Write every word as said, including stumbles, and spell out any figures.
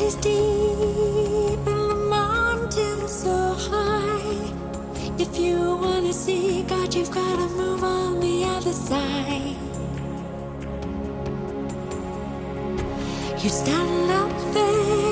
valleys deep and the mountains so high. If you wanna see God, you've gotta move on the other side. You stand up there